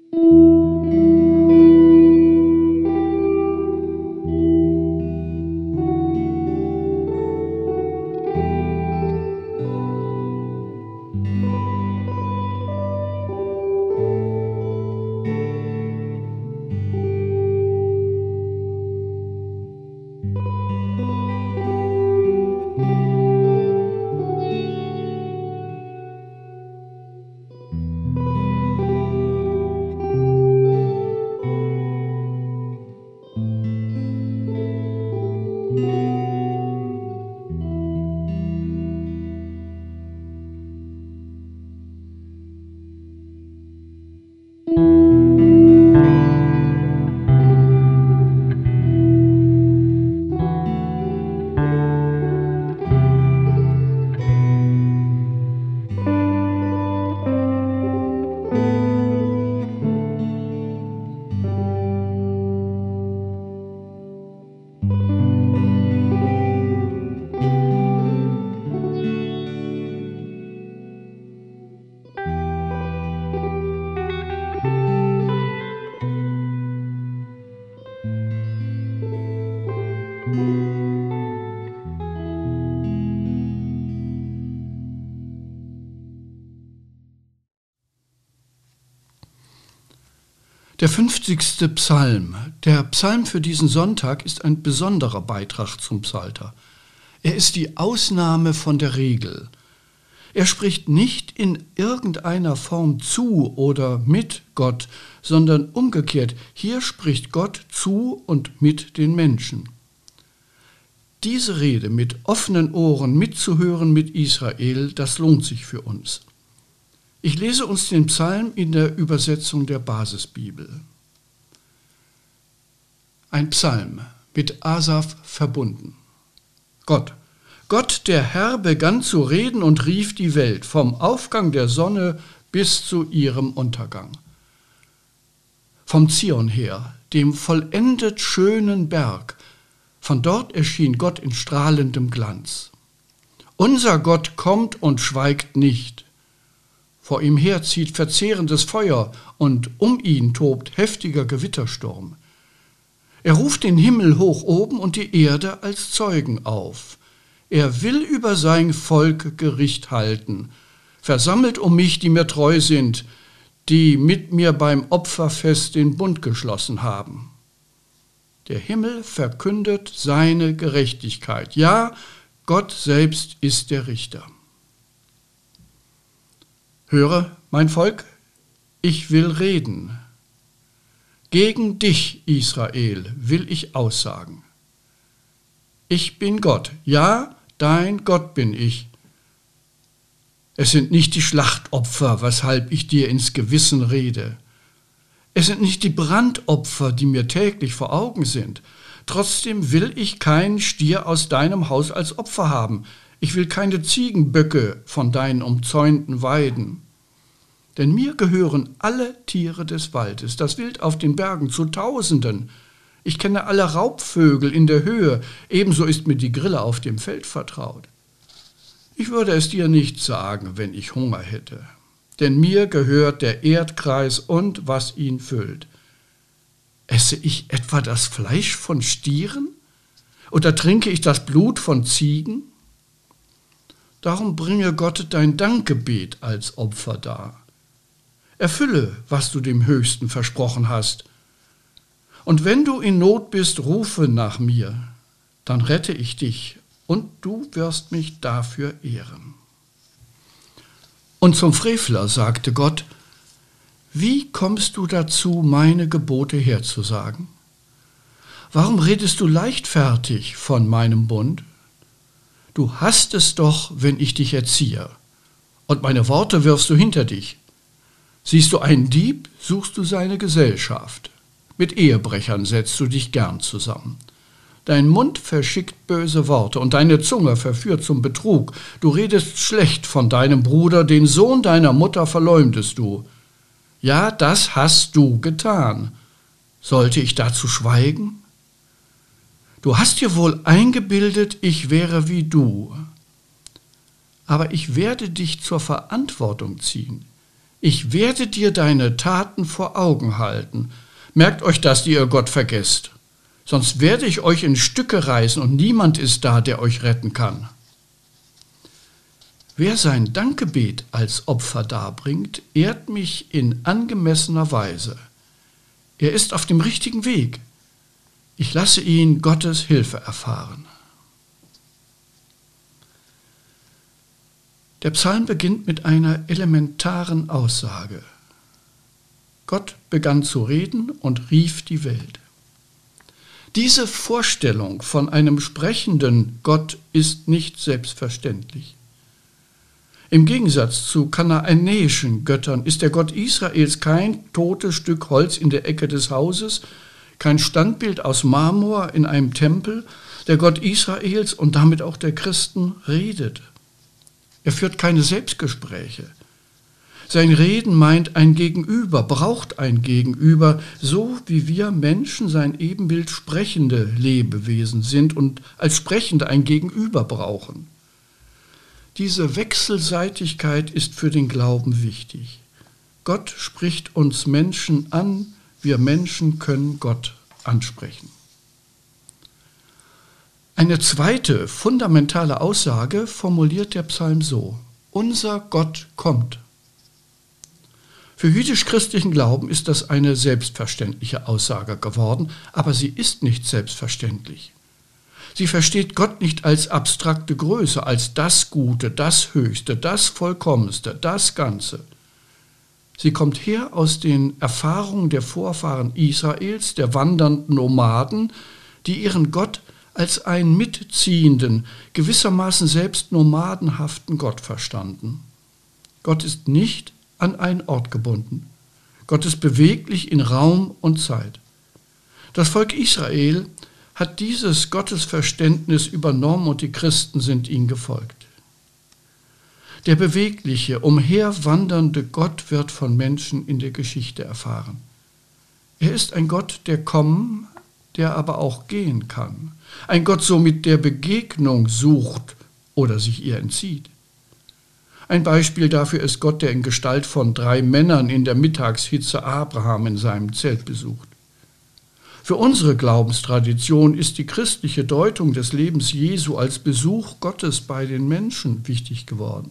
Der 50. Psalm. Der Psalm für diesen Sonntag ist ein besonderer Beitrag zum Psalter. Er ist die Ausnahme von der Regel. Er spricht nicht in irgendeiner Form zu oder mit Gott, sondern umgekehrt. Hier spricht Gott zu und mit den Menschen. Diese Rede mit offenen Ohren mitzuhören mit Israel, das lohnt sich für uns. Ich lese uns den Psalm in der Übersetzung der Basisbibel. Ein Psalm, mit Asaf verbunden. Gott, der Herr, begann zu reden und rief die Welt vom Aufgang der Sonne bis zu ihrem Untergang. Vom Zion her, dem vollendet schönen Berg, von dort erschien Gott in strahlendem Glanz. Unser Gott kommt und schweigt nicht. Vor ihm her zieht verzehrendes Feuer und um ihn tobt heftiger Gewittersturm. Er ruft den Himmel hoch oben und die Erde als Zeugen auf. Er will über sein Volk Gericht halten, versammelt um mich, die mir treu sind, die mit mir beim Opferfest den Bund geschlossen haben. Der Himmel verkündet seine Gerechtigkeit. Ja, Gott selbst ist der Richter. Höre, mein Volk, ich will reden. Gegen dich, Israel, will ich aussagen. Ich bin Gott, ja, dein Gott bin ich. Es sind nicht die Schlachtopfer, weshalb ich dir ins Gewissen rede. Es sind nicht die Brandopfer, die mir täglich vor Augen sind. Trotzdem will ich keinen Stier aus deinem Haus als Opfer haben. Ich will keine Ziegenböcke von deinen umzäunten Weiden. Denn mir gehören alle Tiere des Waldes, das Wild auf den Bergen zu Tausenden. Ich kenne alle Raubvögel in der Höhe, ebenso ist mir die Grille auf dem Feld vertraut. Ich würde es dir nicht sagen, wenn ich Hunger hätte, denn mir gehört der Erdkreis und was ihn füllt. Esse ich etwa das Fleisch von Stieren? Oder trinke ich das Blut von Ziegen? Darum bringe Gott dein Dankgebet als Opfer dar. Erfülle, was du dem Höchsten versprochen hast. Und wenn du in Not bist, rufe nach mir, dann rette ich dich und du wirst mich dafür ehren. Und zum Frevler sagte Gott: Wie kommst du dazu, meine Gebote herzusagen? Warum redest du leichtfertig von meinem Bund? Du hast es doch, wenn ich dich erziehe, und meine Worte wirfst du hinter dich. Siehst du einen Dieb, suchst du seine Gesellschaft. Mit Ehebrechern setzt du dich gern zusammen. Dein Mund verschickt böse Worte und deine Zunge verführt zum Betrug. Du redest schlecht von deinem Bruder, den Sohn deiner Mutter verleumdest du. Ja, das hast du getan. Sollte ich dazu schweigen? Du hast dir wohl eingebildet, ich wäre wie du. Aber ich werde dich zur Verantwortung ziehen. Ich werde dir deine Taten vor Augen halten. Merkt euch das, die ihr Gott vergesst. Sonst werde ich euch in Stücke reißen und niemand ist da, der euch retten kann. Wer sein Dankgebet als Opfer darbringt, ehrt mich in angemessener Weise. Er ist auf dem richtigen Weg. Ich lasse ihn Gottes Hilfe erfahren. Der Psalm beginnt mit einer elementaren Aussage. Gott begann zu reden und rief die Welt. Diese Vorstellung von einem sprechenden Gott ist nicht selbstverständlich. Im Gegensatz zu kanaanäischen Göttern ist der Gott Israels kein totes Stück Holz in der Ecke des Hauses, kein Standbild aus Marmor in einem Tempel. Der Gott Israels und damit auch der Christen redet. Er führt keine Selbstgespräche. Sein Reden meint ein Gegenüber, braucht ein Gegenüber, so wie wir Menschen sein Ebenbild sprechende Lebewesen sind und als Sprechende ein Gegenüber brauchen. Diese Wechselseitigkeit ist für den Glauben wichtig. Gott spricht uns Menschen an, wir Menschen können Gott ansprechen. Eine zweite fundamentale Aussage formuliert der Psalm so: Unser Gott kommt. Für jüdisch-christlichen Glauben ist das eine selbstverständliche Aussage geworden, aber sie ist nicht selbstverständlich. Sie versteht Gott nicht als abstrakte Größe, als das Gute, das Höchste, das Vollkommenste, das Ganze. Sie kommt her aus den Erfahrungen der Vorfahren Israels, der wandernden Nomaden, die ihren Gott als einen mitziehenden, gewissermaßen selbst nomadenhaften Gott verstanden. Gott ist nicht an einen Ort gebunden. Gott ist beweglich in Raum und Zeit. Das Volk Israel hat dieses Gottesverständnis übernommen und die Christen sind ihm gefolgt. Der bewegliche, umherwandernde Gott wird von Menschen in der Geschichte erfahren. Er ist ein Gott, der kommen, der aber auch gehen kann. Ein Gott somit der Begegnung sucht oder sich ihr entzieht. Ein Beispiel dafür ist Gott, der in Gestalt von 3 Männern in der Mittagshitze Abraham in seinem Zelt besucht. Für unsere Glaubenstradition ist die christliche Deutung des Lebens Jesu als Besuch Gottes bei den Menschen wichtig geworden.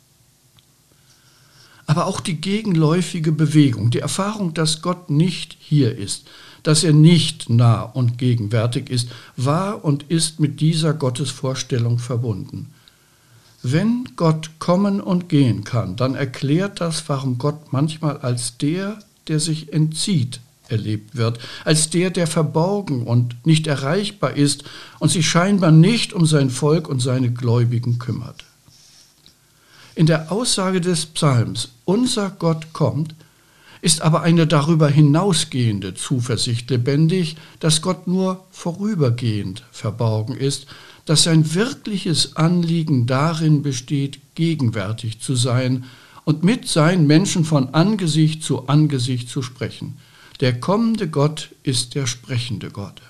Aber auch die gegenläufige Bewegung, die Erfahrung, dass Gott nicht hier ist, dass er nicht nah und gegenwärtig ist, war und ist mit dieser Gottesvorstellung verbunden. Wenn Gott kommen und gehen kann, dann erklärt das, warum Gott manchmal als der sich entzieht, erlebt wird, als der verborgen und nicht erreichbar ist und sich scheinbar nicht um sein Volk und seine Gläubigen kümmert. In der Aussage des Psalms, unser Gott kommt, ist aber eine darüber hinausgehende Zuversicht lebendig, dass Gott nur vorübergehend verborgen ist, dass sein wirkliches Anliegen darin besteht, gegenwärtig zu sein und mit seinen Menschen von Angesicht zu sprechen. Der kommende Gott ist der sprechende Gott.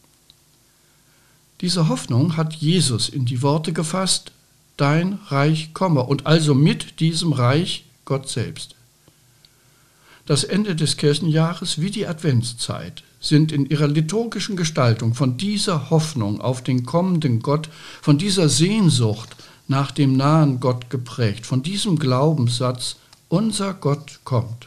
Diese Hoffnung hat Jesus in die Worte gefasst: Dein Reich komme, und also mit diesem Reich Gott selbst. Das Ende des Kirchenjahres wie die Adventszeit sind in ihrer liturgischen Gestaltung von dieser Hoffnung auf den kommenden Gott, von dieser Sehnsucht nach dem nahen Gott geprägt, von diesem Glaubenssatz: Unser Gott kommt.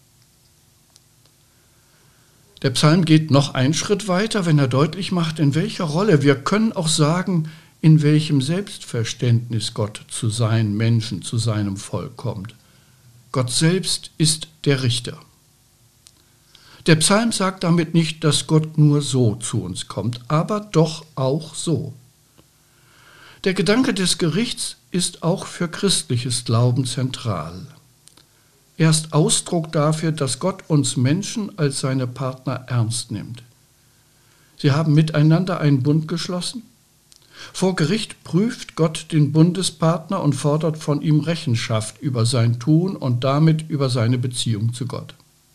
Der Psalm geht noch einen Schritt weiter, wenn er deutlich macht, in welcher Rolle, wir können auch sagen, in welchem Selbstverständnis Gott zu seinen Menschen, zu seinem Volk kommt. Gott selbst ist der Richter. Der Psalm sagt damit nicht, dass Gott nur so zu uns kommt, aber doch auch so. Der Gedanke des Gerichts ist auch für christliches Glauben zentral. Er ist Ausdruck dafür, dass Gott uns Menschen als seine Partner ernst nimmt. Sie haben miteinander einen Bund geschlossen. Vor Gericht prüft Gott den Bundespartner und fordert von ihm Rechenschaft über sein Tun und damit über seine Beziehung zu Gott.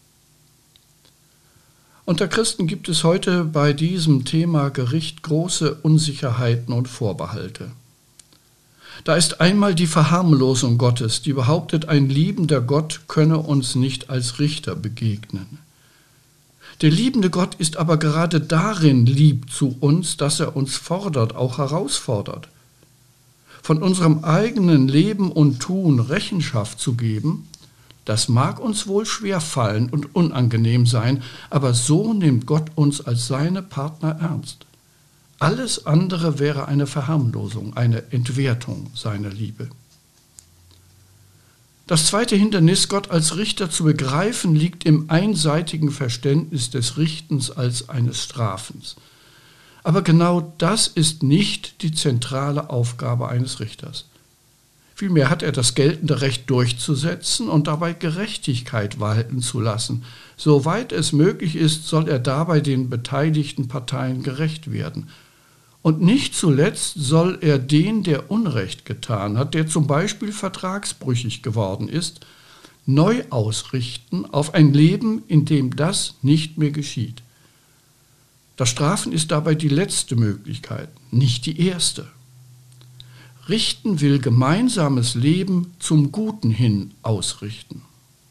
Unter Christen gibt es heute bei diesem Thema Gericht große Unsicherheiten und Vorbehalte. Da ist einmal die Verharmlosung Gottes, die behauptet, ein liebender Gott könne uns nicht als Richter begegnen. Der liebende Gott ist aber gerade darin lieb zu uns, dass er uns fordert, auch herausfordert. Von unserem eigenen Leben und Tun Rechenschaft zu geben, das mag uns wohl schwerfallen und unangenehm sein, aber so nimmt Gott uns als seine Partner ernst. Alles andere wäre eine Verharmlosung, eine Entwertung seiner Liebe. Das zweite Hindernis, Gott als Richter zu begreifen, liegt im einseitigen Verständnis des Richtens als eines Strafens. Aber genau das ist nicht die zentrale Aufgabe eines Richters. Vielmehr hat er das geltende Recht durchzusetzen und dabei Gerechtigkeit walten zu lassen. Soweit es möglich ist, soll er dabei den beteiligten Parteien gerecht werden. Und nicht zuletzt soll er den, der Unrecht getan hat, der zum Beispiel vertragsbrüchig geworden ist, neu ausrichten auf ein Leben, in dem das nicht mehr geschieht. Das Strafen ist dabei die letzte Möglichkeit, nicht die erste. Richten will gemeinsames Leben zum Guten hin ausrichten.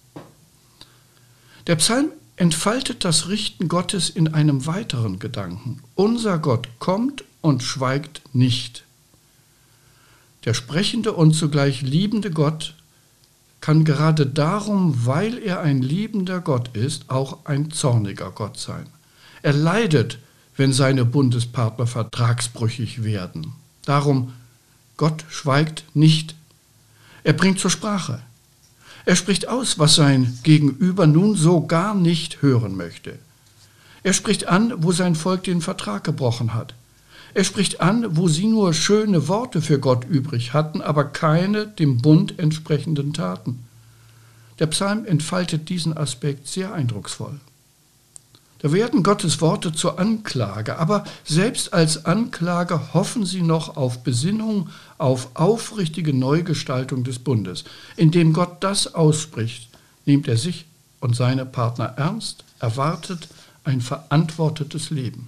Der Psalm entfaltet das Richten Gottes in einem weiteren Gedanken. Unser Gott kommt und schweigt nicht. Der sprechende und zugleich liebende Gott kann gerade darum, weil er ein liebender Gott ist, auch ein zorniger Gott sein. Er leidet, wenn seine Bundespartner vertragsbrüchig werden. Darum, Gott schweigt nicht. Er bringt zur Sprache. Er spricht aus, was sein Gegenüber nun so gar nicht hören möchte. Er spricht an, wo sein Volk den Vertrag gebrochen hat. Er spricht an, wo sie nur schöne Worte für Gott übrig hatten, aber keine dem Bund entsprechenden Taten. Der Psalm entfaltet diesen Aspekt sehr eindrucksvoll. Da werden Gottes Worte zur Anklage, aber selbst als Anklage hoffen sie noch auf Besinnung, auf aufrichtige Neugestaltung des Bundes. Indem Gott das ausspricht, nimmt er sich und seine Partner ernst, erwartet ein verantwortetes Leben.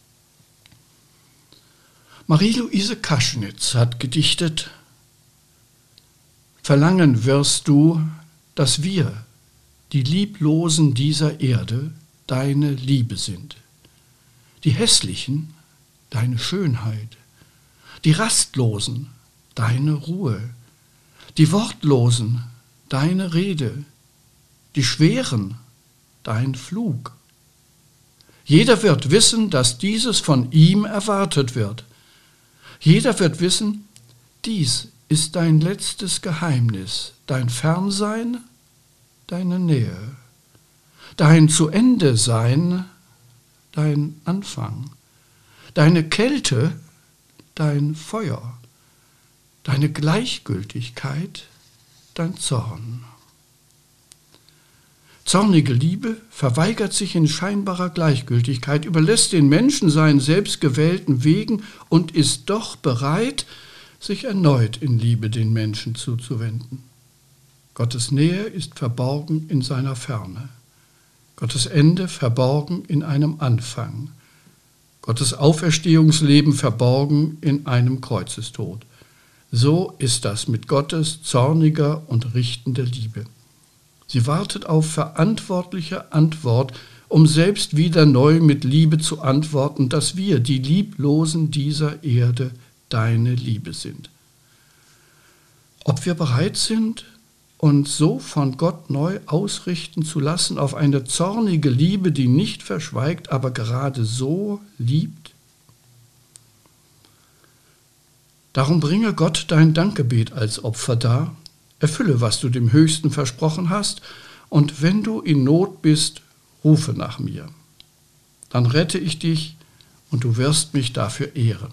Marie-Louise Kaschnitz hat gedichtet: Verlangen wirst du, dass wir, die Lieblosen dieser Erde, deine Liebe sind. Die Hässlichen, deine Schönheit. Die Rastlosen, deine Ruhe. Die Wortlosen, deine Rede. Die Schweren, dein Flug. Jeder wird wissen, dass dieses von ihm erwartet wird. Jeder wird wissen, dies ist dein letztes Geheimnis, dein Fernsein, deine Nähe, dein Zu-Ende-Sein, dein Anfang, deine Kälte, dein Feuer, deine Gleichgültigkeit, dein Zorn. Zornige Liebe verweigert sich in scheinbarer Gleichgültigkeit, überlässt den Menschen seinen selbstgewählten Wegen und ist doch bereit, sich erneut in Liebe den Menschen zuzuwenden. Gottes Nähe ist verborgen in seiner Ferne, Gottes Ende verborgen in einem Anfang, Gottes Auferstehungsleben verborgen in einem Kreuzestod. So ist das mit Gottes zorniger und richtender Liebe. Sie wartet auf verantwortliche Antwort, um selbst wieder neu mit Liebe zu antworten, dass wir, die Lieblosen dieser Erde, deine Liebe sind. Ob wir bereit sind, uns so von Gott neu ausrichten zu lassen auf eine zornige Liebe, die nicht verschweigt, aber gerade so liebt? Darum bringe Gott dein Dankgebet als Opfer dar. Erfülle, was du dem Höchsten versprochen hast, und wenn du in Not bist, rufe nach mir. Dann rette ich dich und du wirst mich dafür ehren.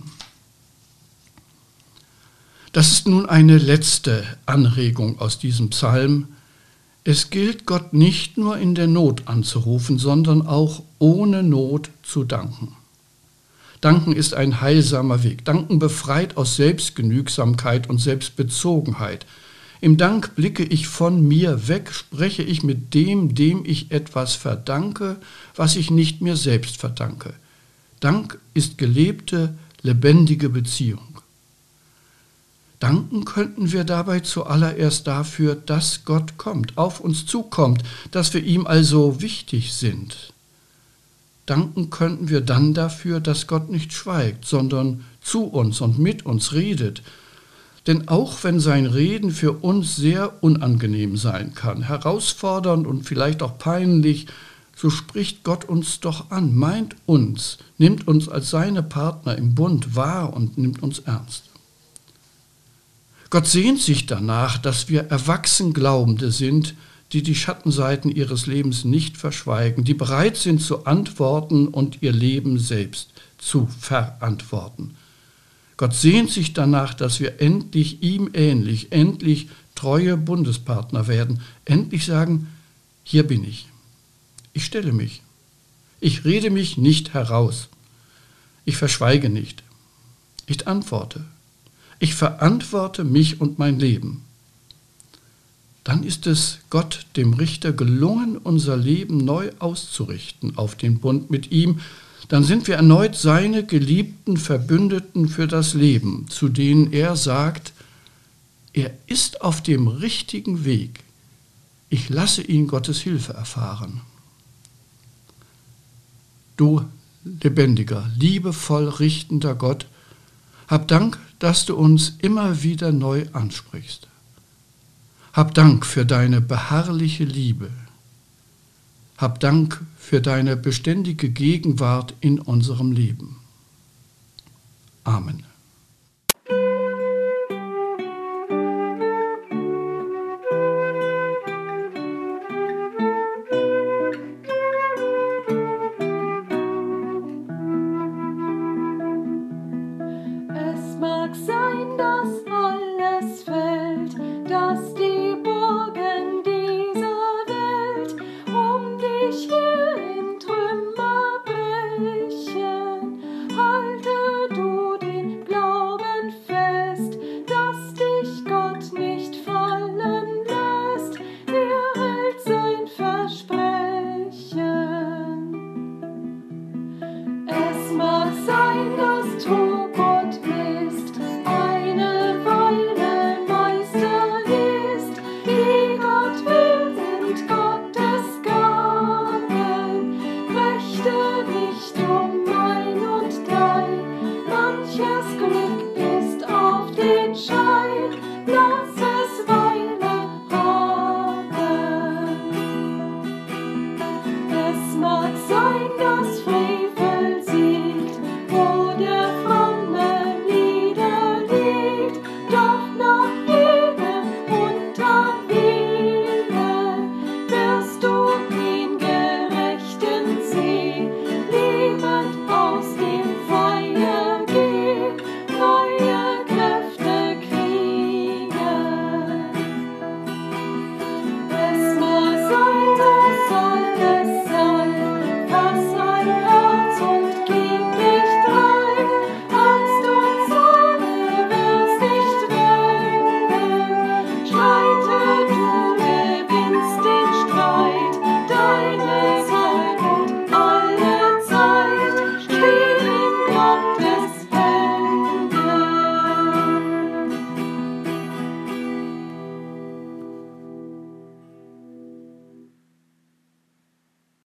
Das ist nun eine letzte Anregung aus diesem Psalm. Es gilt, Gott nicht nur in der Not anzurufen, sondern auch ohne Not zu danken. Danken ist ein heilsamer Weg. Danken befreit aus Selbstgenügsamkeit und Selbstbezogenheit. Im Dank blicke ich von mir weg, spreche ich mit dem, dem ich etwas verdanke, was ich nicht mir selbst verdanke. Dank ist gelebte, lebendige Beziehung. Danken könnten wir dabei zuallererst dafür, dass Gott kommt, auf uns zukommt, dass wir ihm also wichtig sind. Danken könnten wir dann dafür, dass Gott nicht schweigt, sondern zu uns und mit uns redet. Denn auch wenn sein Reden für uns sehr unangenehm sein kann, herausfordernd und vielleicht auch peinlich, so spricht Gott uns doch an, meint uns, nimmt uns als seine Partner im Bund wahr und nimmt uns ernst. Gott sehnt sich danach, dass wir erwachsen Glaubende sind, die die Schattenseiten ihres Lebens nicht verschweigen, die bereit sind zu antworten und ihr Leben selbst zu verantworten. Gott sehnt sich danach, dass wir endlich ihm ähnlich, endlich treue Bundespartner werden, endlich sagen, hier bin ich. Ich stelle mich. Ich rede mich nicht heraus. Ich verschweige nicht. Ich antworte. Ich verantworte mich und mein Leben. Dann ist es Gott, dem Richter, gelungen, unser Leben neu auszurichten auf den Bund mit ihm. Dann sind wir erneut seine geliebten Verbündeten für das Leben, zu denen er sagt, er ist auf dem richtigen Weg. Ich lasse ihn Gottes Hilfe erfahren. Du lebendiger, liebevoll richtender Gott, hab Dank, dass du uns immer wieder neu ansprichst. Hab Dank für deine beharrliche Liebe. Hab Dank für deine beständige Gegenwart in unserem Leben. Amen. Es mag sein, dass alles fällt, dass die Burgen dieser Welt um dich her in Trümmer brechen. Halte du den Glauben fest, dass dich Gott nicht fallen lässt. Er hält sein Versprechen. Es mag sein, dass du Gott bist, eine Weile Meister ist, die Gott will, sind Gottes Gaben. Rechte nicht um mein und dein, manches Glück ist auf den Schein, lass es Weile haben. Es mag sein, dass